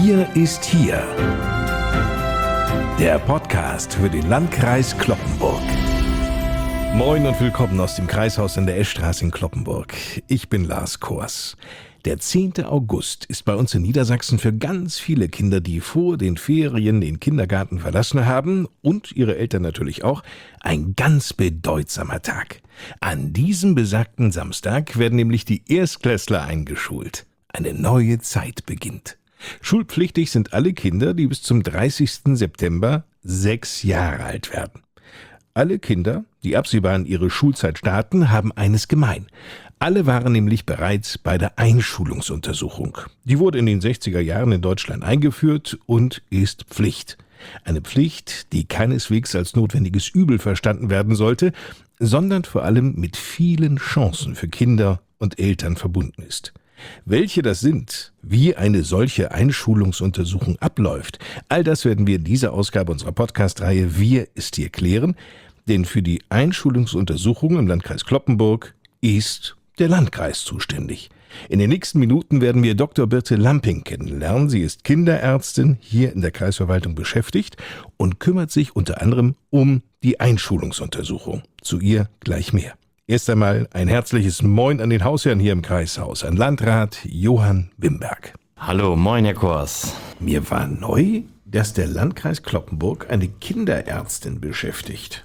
Wir ist hier. Der Podcast für den Landkreis Cloppenburg. Moin und willkommen aus dem Kreishaus in der Eschstraße in Cloppenburg. Ich bin Lars Kors. Der 10. August ist bei uns in Niedersachsen für ganz viele Kinder, die vor den Ferien den Kindergarten verlassen haben und ihre Eltern natürlich auch, ein ganz bedeutsamer Tag. An diesem besagten Samstag werden nämlich die Erstklässler eingeschult. Eine neue Zeit beginnt. Schulpflichtig sind alle Kinder, die bis zum 30. September 6 Jahre alt werden. Alle Kinder, die absehbar in ihre Schulzeit starten, haben eines gemein. Alle waren nämlich bereits bei der Einschulungsuntersuchung. Die wurde in den 60er Jahren in Deutschland eingeführt und ist Pflicht. Eine Pflicht, die keineswegs als notwendiges Übel verstanden werden sollte, sondern vor allem mit vielen Chancen für Kinder und Eltern verbunden ist. Welche das sind, wie eine solche Einschulungsuntersuchung abläuft, all das werden wir in dieser Ausgabe unserer Podcast-Reihe Wir ist hier klären, denn für die Einschulungsuntersuchung im Landkreis Cloppenburg ist der Landkreis zuständig. In den nächsten Minuten werden wir Dr. Birte Lamping kennenlernen. Sie ist Kinderärztin hier in der Kreisverwaltung beschäftigt und kümmert sich unter anderem um die Einschulungsuntersuchung. Zu ihr gleich mehr. Erst einmal ein herzliches Moin an den Hausherrn hier im Kreishaus, an Landrat Johann Wimberg. Hallo, moin Herr Kors. Mir war neu, dass der Landkreis Cloppenburg eine Kinderärztin beschäftigt.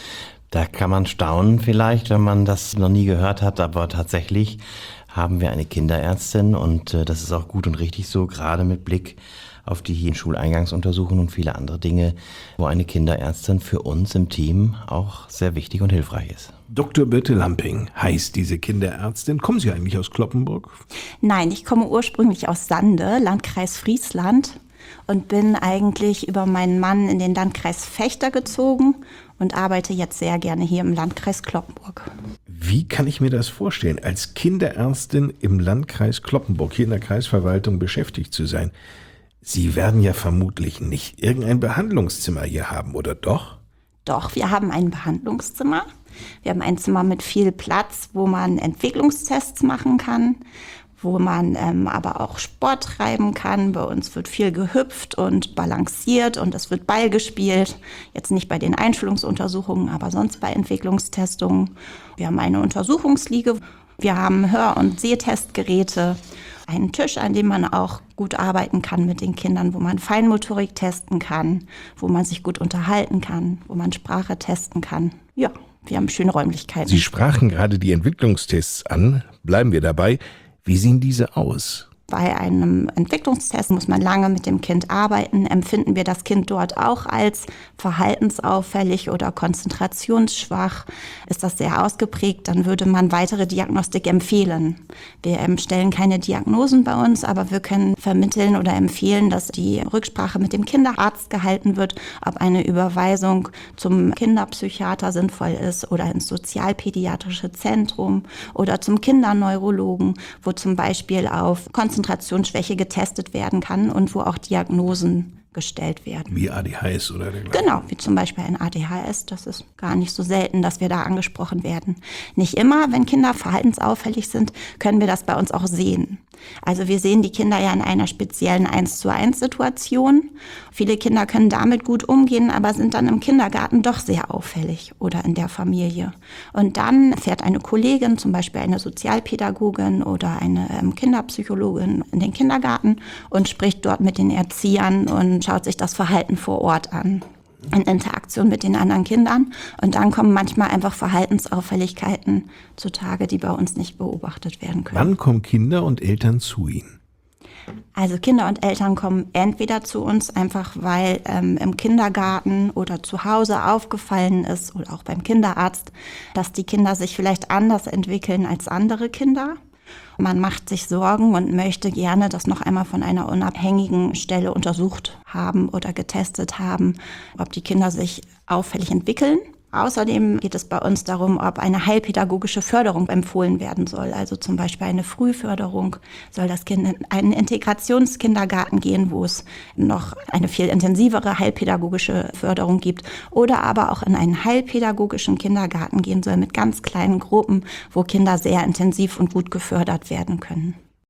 Da kann man staunen vielleicht, wenn man das noch nie gehört hat, aber tatsächlich haben wir eine Kinderärztin und das ist auch gut und richtig so, gerade mit Blick auf die Schuleingangsuntersuchungen und viele andere Dinge, wo eine Kinderärztin für uns im Team auch sehr wichtig und hilfreich ist. Dr. Birte Lamping heißt diese Kinderärztin. Kommen Sie eigentlich aus Cloppenburg? Nein, ich komme ursprünglich aus Sande, Landkreis Friesland, und bin eigentlich über meinen Mann in den Landkreis Vechta gezogen und arbeite jetzt sehr gerne hier im Landkreis Cloppenburg. Wie kann ich mir das vorstellen, als Kinderärztin im Landkreis Cloppenburg, hier in der Kreisverwaltung beschäftigt zu sein? Sie werden ja vermutlich nicht irgendein Behandlungszimmer hier haben, oder doch? Doch, wir haben ein Behandlungszimmer. Wir haben ein Zimmer mit viel Platz, wo man Entwicklungstests machen kann, wo man aber auch Sport treiben kann. Bei uns wird viel gehüpft und balanciert und es wird Ball gespielt. Jetzt nicht bei den Einschulungsuntersuchungen, aber sonst bei Entwicklungstestungen. Wir haben eine Untersuchungsliege. Wir haben Hör- und Sehtestgeräte. Einen Tisch, an dem man auch gut arbeiten kann mit den Kindern, wo man Feinmotorik testen kann, wo man sich gut unterhalten kann, wo man Sprache testen kann. Ja, wir haben schöne Räumlichkeiten. Sie sprachen gerade die Entwicklungstests an. Bleiben wir dabei. Wie sehen diese aus? Bei einem Entwicklungstest muss man lange mit dem Kind arbeiten. Empfinden wir das Kind dort auch als verhaltensauffällig oder konzentrationsschwach, ist das sehr ausgeprägt, dann würde man weitere Diagnostik empfehlen. Wir stellen keine Diagnosen bei uns, aber wir können vermitteln oder empfehlen, dass die Rücksprache mit dem Kinderarzt gehalten wird, ob eine Überweisung zum Kinderpsychiater sinnvoll ist oder ins sozialpädiatrische Zentrum oder zum Kinderneurologen, wo zum Beispiel auf Konzentrationsschwäche getestet werden kann und wo auch Diagnosen gestellt werden. Wie ADHS oder dergleichen? Genau, wie zum Beispiel ein ADHS. Das ist gar nicht so selten, dass wir da angesprochen werden. Nicht immer, wenn Kinder verhaltensauffällig sind, können wir das bei uns auch sehen. Also wir sehen die Kinder ja in einer speziellen 1:1-Situation. Viele Kinder können damit gut umgehen, aber sind dann im Kindergarten doch sehr auffällig oder in der Familie. Und dann fährt eine Kollegin, zum Beispiel eine Sozialpädagogin oder eine Kinderpsychologin in den Kindergarten und spricht dort mit den Erziehern und schaut sich das Verhalten vor Ort an. In Interaktion mit den anderen Kindern. Und dann kommen manchmal einfach Verhaltensauffälligkeiten zutage, die bei uns nicht beobachtet werden können. Wann kommen Kinder und Eltern zu Ihnen? Also Kinder und Eltern kommen entweder zu uns einfach, weil im Kindergarten oder zu Hause aufgefallen ist oder auch beim Kinderarzt, dass die Kinder sich vielleicht anders entwickeln als andere Kinder. Man macht sich Sorgen und möchte gerne das noch einmal von einer unabhängigen Stelle untersucht haben oder getestet haben, ob die Kinder sich auffällig entwickeln. Außerdem geht es bei uns darum, ob eine heilpädagogische Förderung empfohlen werden soll. Also zum Beispiel eine Frühförderung. Soll das Kind in einen Integrationskindergarten gehen, wo es noch eine viel intensivere heilpädagogische Förderung gibt. Oder aber auch in einen heilpädagogischen Kindergarten gehen soll mit ganz kleinen Gruppen, wo Kinder sehr intensiv und gut gefördert werden können.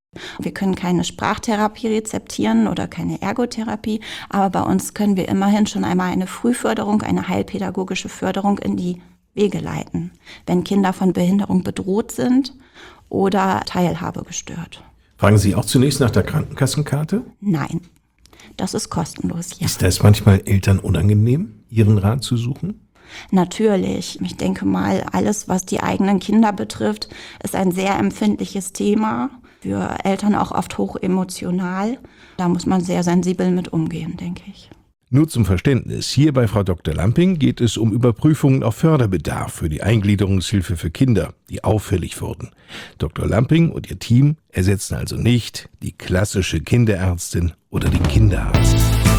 Wir können keine Sprachtherapie rezeptieren oder keine Ergotherapie, aber bei uns können wir immerhin schon einmal eine Frühförderung, eine heilpädagogische Förderung in die Wege leiten, wenn Kinder von Behinderung bedroht sind oder Teilhabe gestört. Fragen Sie auch zunächst nach der Krankenkassenkarte? Nein, das ist kostenlos, ja. Ist das manchmal Eltern unangenehm, Ihren Rat zu suchen? Natürlich. Ich denke mal, alles, was die eigenen Kinder betrifft, ist ein sehr empfindliches Thema. Für Eltern auch oft hochemotional. Da muss man sehr sensibel mit umgehen, denke ich. Nur zum Verständnis, hier bei Frau Dr. Lamping geht es um Überprüfungen auf Förderbedarf für die Eingliederungshilfe für Kinder, die auffällig wurden. Dr. Lamping und ihr Team ersetzen also nicht die klassische Kinderärztin oder den Kinderarzt.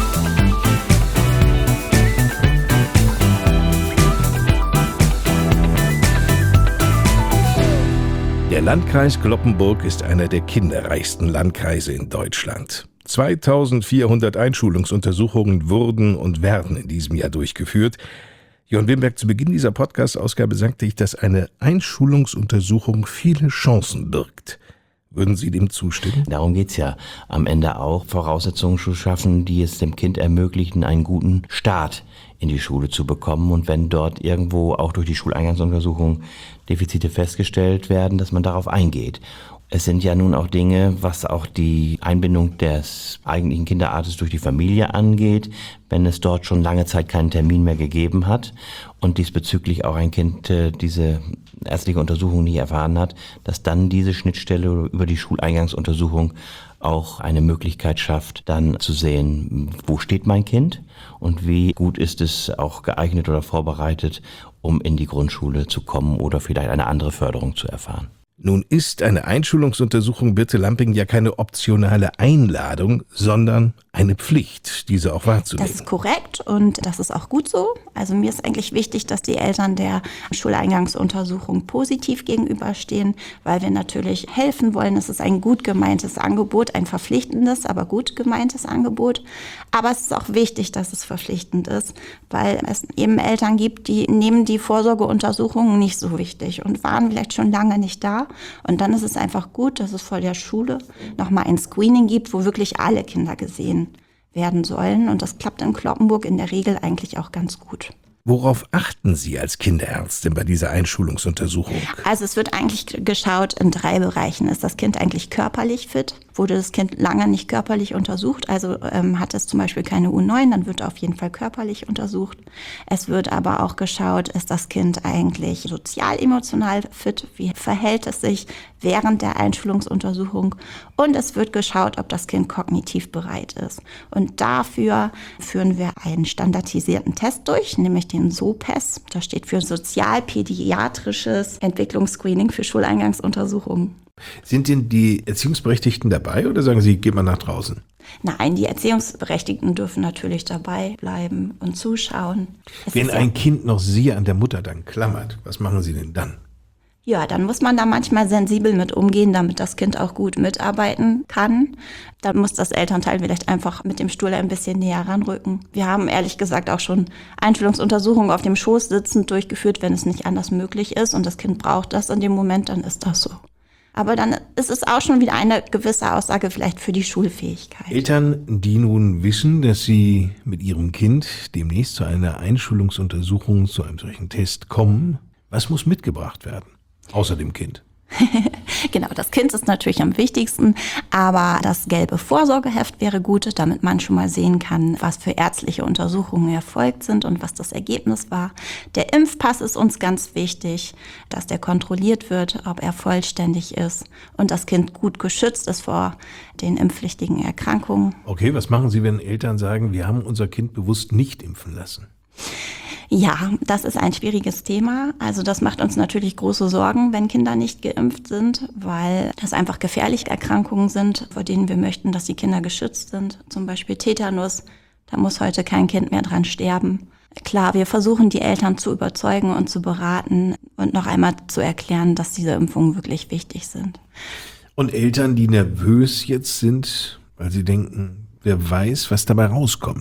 Der Landkreis Cloppenburg ist einer der kinderreichsten Landkreise in Deutschland. 2400 Einschulungsuntersuchungen wurden und werden in diesem Jahr durchgeführt. Johann Wimberg, zu Beginn dieser Podcast-Ausgabe sagte ich, dass eine Einschulungsuntersuchung viele Chancen birgt. Würden Sie dem zustimmen? Darum geht's ja am Ende auch, Voraussetzungen zu schaffen, die es dem Kind ermöglichen, einen guten Start in die Schule zu bekommen. Und wenn dort irgendwo auch durch die Schuleingangsuntersuchung Defizite festgestellt werden, dass man darauf eingeht. Es sind ja nun auch Dinge, was auch die Einbindung des eigentlichen Kinderarztes durch die Familie angeht, wenn es dort schon lange Zeit keinen Termin mehr gegeben hat und diesbezüglich auch ein Kind diese ärztliche Untersuchung nicht erfahren hat, dass dann diese Schnittstelle über die Schuleingangsuntersuchung auch eine Möglichkeit schafft, dann zu sehen, wo steht mein Kind und wie gut ist es auch geeignet oder vorbereitet, um in die Grundschule zu kommen oder vielleicht eine andere Förderung zu erfahren. Nun ist eine Einschulungsuntersuchung Birte Lamping ja keine optionale Einladung, sondern eine Pflicht, diese auch wahrzunehmen. Das ist korrekt und das ist auch gut so. Also mir ist eigentlich wichtig, dass die Eltern der Schuleingangsuntersuchung positiv gegenüberstehen, weil wir natürlich helfen wollen. Es ist ein gut gemeintes Angebot, ein verpflichtendes, aber gut gemeintes Angebot. Aber es ist auch wichtig, dass es verpflichtend ist, weil es eben Eltern gibt, die nehmen die Vorsorgeuntersuchungen nicht so wichtig und waren vielleicht schon lange nicht da. Und dann ist es einfach gut, dass es vor der Schule nochmal ein Screening gibt, wo wirklich alle Kinder gesehen werden sollen. Und das klappt in Cloppenburg in der Regel eigentlich auch ganz gut. Worauf achten Sie als Kinderärztin bei dieser Einschulungsuntersuchung? Also es wird eigentlich geschaut in 3 Bereichen. Ist das Kind eigentlich körperlich fit? Wurde das Kind lange nicht körperlich untersucht? Also hat es zum Beispiel keine U9, dann wird auf jeden Fall körperlich untersucht. Es wird aber auch geschaut, ist das Kind eigentlich sozial-emotional fit? Wie verhält es sich während der Einschulungsuntersuchung? Und es wird geschaut, ob das Kind kognitiv bereit ist. Und dafür führen wir einen standardisierten Test durch, nämlich den SOPES. Das steht für Sozialpädiatrisches Entwicklungsscreening für Schuleingangsuntersuchungen. Sind denn die Erziehungsberechtigten dabei oder sagen Sie, geht mal nach draußen? Nein, die Erziehungsberechtigten dürfen natürlich dabei bleiben und zuschauen. Wenn ein Kind noch sehr an der Mutter dann klammert, was machen Sie denn dann? Ja, dann muss man da manchmal sensibel mit umgehen, damit das Kind auch gut mitarbeiten kann. Dann muss das Elternteil vielleicht einfach mit dem Stuhl ein bisschen näher ranrücken. Wir haben ehrlich gesagt auch schon Einschulungsuntersuchungen auf dem Schoß sitzend durchgeführt, wenn es nicht anders möglich ist und das Kind braucht das in dem Moment, dann ist das so. Aber dann ist es auch schon wieder eine gewisse Aussage vielleicht für die Schulfähigkeit. Eltern, die nun wissen, dass sie mit ihrem Kind demnächst zu einer Einschulungsuntersuchung, zu einem solchen Test kommen, was muss mitgebracht werden? Außer dem Kind. Genau, das Kind ist natürlich am wichtigsten, aber das gelbe Vorsorgeheft wäre gut, damit man schon mal sehen kann, was für ärztliche Untersuchungen erfolgt sind und was das Ergebnis war. Der Impfpass ist uns ganz wichtig, dass der kontrolliert wird, ob er vollständig ist und das Kind gut geschützt ist vor den impfpflichtigen Erkrankungen. Okay, was machen Sie, wenn Eltern sagen, wir haben unser Kind bewusst nicht impfen lassen? Ja, das ist ein schwieriges Thema. Also das macht uns natürlich große Sorgen, wenn Kinder nicht geimpft sind, weil das einfach gefährliche Erkrankungen sind, vor denen wir möchten, dass die Kinder geschützt sind. Zum Beispiel Tetanus, da muss heute kein Kind mehr dran sterben. Klar, wir versuchen die Eltern zu überzeugen und zu beraten und noch einmal zu erklären, dass diese Impfungen wirklich wichtig sind. Und Eltern, die nervös jetzt sind, weil sie denken, wer weiß, was dabei rauskommt.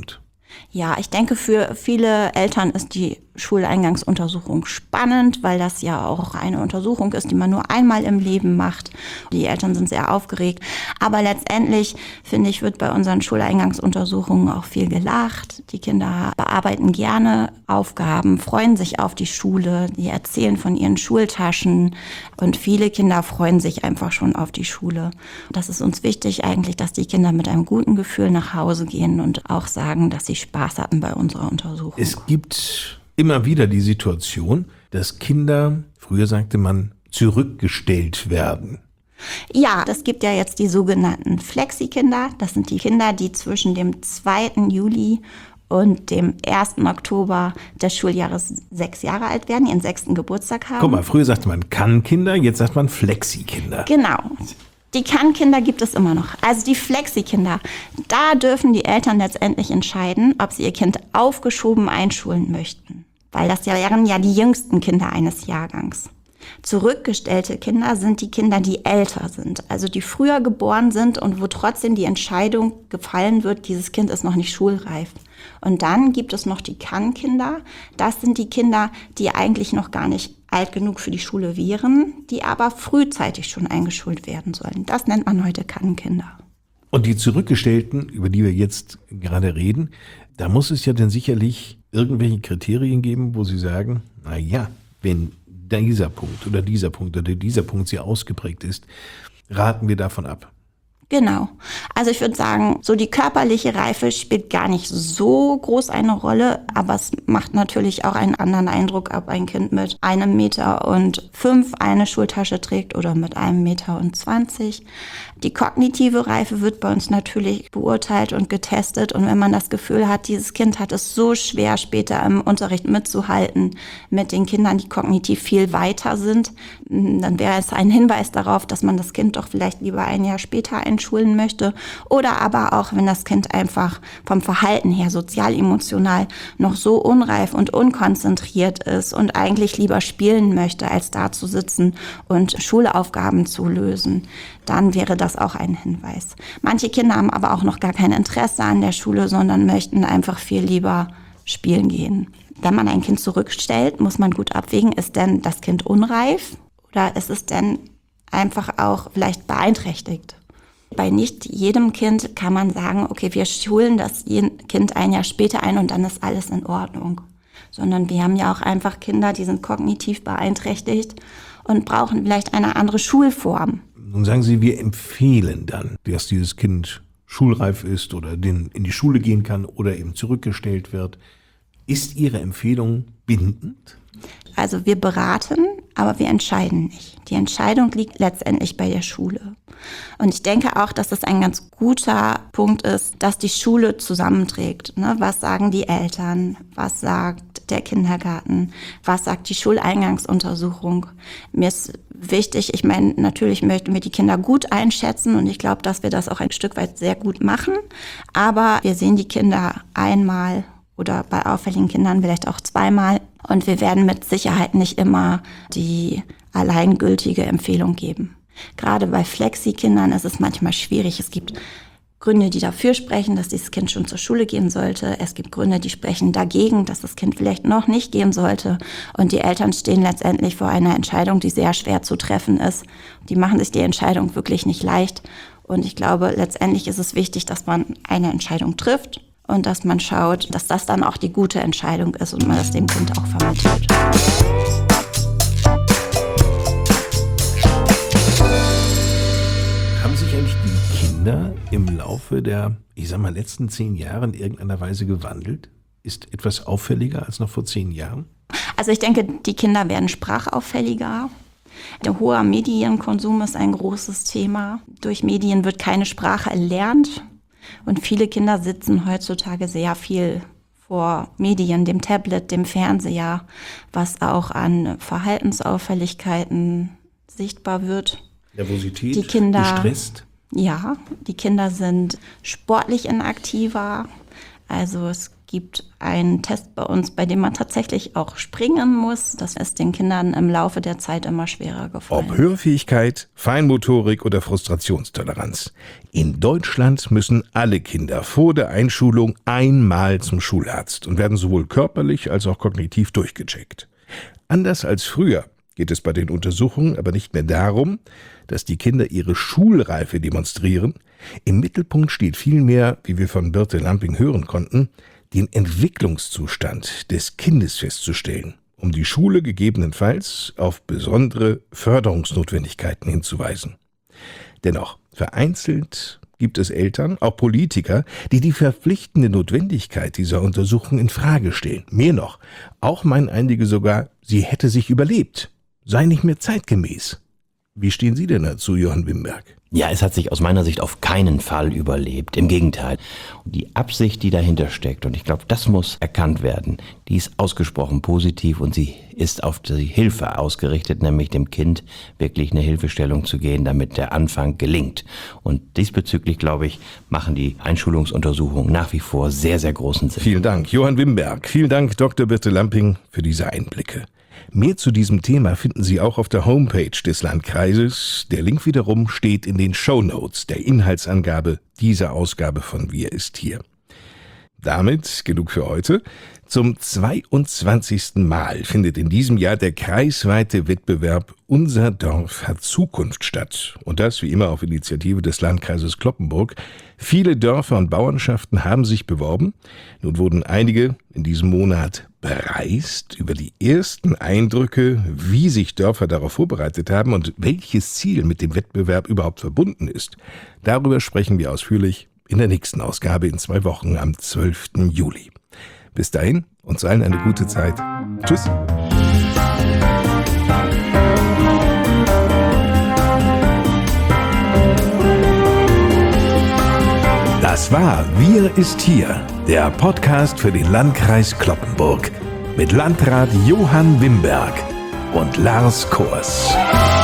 Ja, ich denke, für viele Eltern ist die Schuleingangsuntersuchung spannend, weil das ja auch eine Untersuchung ist, die man nur einmal im Leben macht. Die Eltern sind sehr aufgeregt. Aber letztendlich, finde ich, wird bei unseren Schuleingangsuntersuchungen auch viel gelacht. Die Kinder bearbeiten gerne Aufgaben, freuen sich auf die Schule, die erzählen von ihren Schultaschen. Und viele Kinder freuen sich einfach schon auf die Schule. Das ist uns wichtig eigentlich, dass die Kinder mit einem guten Gefühl nach Hause gehen und auch sagen, dass sie Spaß hatten bei unserer Untersuchung. Es gibt immer wieder die Situation, dass Kinder, früher sagte man, zurückgestellt werden. Ja, es gibt ja jetzt die sogenannten Flexi-Kinder. Das sind die Kinder, die zwischen dem 2. Juli und dem 1. Oktober des Schuljahres 6 Jahre alt werden, ihren 6. Geburtstag haben. Guck mal, früher sagte man Kann-Kinder, jetzt sagt man Flexi-Kinder. Genau. Die Kann-Kinder gibt es immer noch. Also die Flexi-Kinder, da dürfen die Eltern letztendlich entscheiden, ob sie ihr Kind aufgeschoben einschulen möchten. Weil das wären ja die jüngsten Kinder eines Jahrgangs. Zurückgestellte Kinder sind die Kinder, die älter sind, also die früher geboren sind und wo trotzdem die Entscheidung gefallen wird, dieses Kind ist noch nicht schulreif. Und dann gibt es noch die Kann-Kinder. Das sind die Kinder, die eigentlich noch gar nicht alt genug für die Schule wären, die aber frühzeitig schon eingeschult werden sollen. Das nennt man heute Kann-Kinder. Und die Zurückgestellten, über die wir jetzt gerade reden, da muss es ja dann sicherlich irgendwelche Kriterien geben, wo Sie sagen, na ja, wenn dieser Punkt oder dieser Punkt oder dieser Punkt sehr ausgeprägt ist, raten wir davon ab. Genau. Also ich würde sagen, so die körperliche Reife spielt gar nicht so groß eine Rolle, aber es macht natürlich auch einen anderen Eindruck, ob ein Kind mit 1,05 Meter eine Schultasche trägt oder mit 1,20 Meter. Die kognitive Reife wird bei uns natürlich beurteilt und getestet. Und wenn man das Gefühl hat, dieses Kind hat es so schwer, später im Unterricht mitzuhalten mit den Kindern, die kognitiv viel weiter sind, dann wäre es ein Hinweis darauf, dass man das Kind doch vielleicht lieber ein Jahr später einschulen möchte. Oder aber auch, wenn das Kind einfach vom Verhalten her sozial-emotional noch so unreif und unkonzentriert ist und eigentlich lieber spielen möchte, als da zu sitzen und Schulaufgaben zu lösen, dann wäre das auch ein Hinweis. Manche Kinder haben aber auch noch gar kein Interesse an der Schule, sondern möchten einfach viel lieber spielen gehen. Wenn man ein Kind zurückstellt, muss man gut abwägen, ist denn das Kind unreif oder ist es denn einfach auch vielleicht beeinträchtigt? Bei nicht jedem Kind kann man sagen, okay, wir schulen das Kind ein Jahr später ein und dann ist alles in Ordnung. Sondern wir haben ja auch einfach Kinder, die sind kognitiv beeinträchtigt und brauchen vielleicht eine andere Schulform. Nun sagen Sie, wir empfehlen dann, dass dieses Kind schulreif ist oder in die Schule gehen kann oder eben zurückgestellt wird. Ist Ihre Empfehlung bindend? Also wir beraten, aber wir entscheiden nicht. Die Entscheidung liegt letztendlich bei der Schule. Und ich denke auch, dass es ein ganz guter Punkt ist, dass die Schule zusammenträgt. Was sagen die Eltern? Was sagt der Kindergarten? Was sagt die Schuleingangsuntersuchung? Mir ist wichtig, ich meine, natürlich möchten wir die Kinder gut einschätzen und ich glaube, dass wir das auch ein Stück weit sehr gut machen. Aber wir sehen die Kinder einmal oder bei auffälligen Kindern vielleicht auch zweimal. Und wir werden mit Sicherheit nicht immer die alleingültige Empfehlung geben. Gerade bei Flexi-Kindern ist es manchmal schwierig. Es gibt Gründe, die dafür sprechen, dass dieses Kind schon zur Schule gehen sollte. Es gibt Gründe, die sprechen dagegen, dass das Kind vielleicht noch nicht gehen sollte. Und die Eltern stehen letztendlich vor einer Entscheidung, die sehr schwer zu treffen ist. Die machen sich die Entscheidung wirklich nicht leicht. Und ich glaube, letztendlich ist es wichtig, dass man eine Entscheidung trifft und dass man schaut, dass das dann auch die gute Entscheidung ist und man das dem Kind auch vermittelt. Haben sich eigentlich die Kinder im Laufe der, letzten 10 Jahre in irgendeiner Weise gewandelt? Ist etwas auffälliger als noch vor 10 Jahren? Also ich denke, die Kinder werden sprachauffälliger. Der hohe Medienkonsum ist ein großes Thema. Durch Medien wird keine Sprache erlernt. Und viele Kinder sitzen heutzutage sehr viel vor Medien, dem Tablet, dem Fernseher, was auch an Verhaltensauffälligkeiten sichtbar wird. Nervosität, die Kinder, gestresst? Ja, die Kinder sind sportlich inaktiver. Also es gibt einen Test bei uns, bei dem man tatsächlich auch springen muss. Das ist den Kindern im Laufe der Zeit immer schwerer gefallen. Ob Hörfähigkeit, Feinmotorik oder Frustrationstoleranz. In Deutschland müssen alle Kinder vor der Einschulung einmal zum Schularzt und werden sowohl körperlich als auch kognitiv durchgecheckt. Anders als früher geht es bei den Untersuchungen aber nicht mehr darum, dass die Kinder ihre Schulreife demonstrieren. Im Mittelpunkt steht vielmehr, wie wir von Birte Lamping hören konnten, den Entwicklungszustand des Kindes festzustellen, um die Schule gegebenenfalls auf besondere Förderungsnotwendigkeiten hinzuweisen. Dennoch, vereinzelt gibt es Eltern, auch Politiker, die die verpflichtende Notwendigkeit dieser Untersuchung in Frage stellen. Mehr noch, auch meinen einige sogar, sie hätte sich überlebt, sei nicht mehr zeitgemäß. Wie stehen Sie denn dazu, Johann Wimberg? Ja, es hat sich aus meiner Sicht auf keinen Fall überlebt. Im Gegenteil. Die Absicht, die dahinter steckt, und ich glaube, das muss erkannt werden, die ist ausgesprochen positiv und sie ist auf die Hilfe ausgerichtet, nämlich dem Kind wirklich eine Hilfestellung zu geben, damit der Anfang gelingt. Und diesbezüglich, glaube ich, machen die Einschulungsuntersuchungen nach wie vor sehr, sehr großen Sinn. Vielen Dank, Johann Wimberg. Vielen Dank, Dr. Birte Lamping, für diese Einblicke. Mehr zu diesem Thema finden Sie auch auf der Homepage des Landkreises. Der Link wiederum steht in den Shownotes der Inhaltsangabe dieser Ausgabe von Wir ist hier. Damit genug für heute. Zum 22. Mal findet in diesem Jahr der kreisweite Wettbewerb Unser Dorf hat Zukunft statt. Und das wie immer auf Initiative des Landkreises Cloppenburg. Viele Dörfer und Bauernschaften haben sich beworben. Nun wurden einige in diesem Monat bereist über die ersten Eindrücke, wie sich Dörfer darauf vorbereitet haben und welches Ziel mit dem Wettbewerb überhaupt verbunden ist. Darüber sprechen wir ausführlich in der nächsten Ausgabe in 2 Wochen am 12. Juli. Bis dahin, uns allen eine gute Zeit. Tschüss. Das war Wir ist hier, der Podcast für den Landkreis Cloppenburg mit Landrat Johann Wimberg und Lars Kors.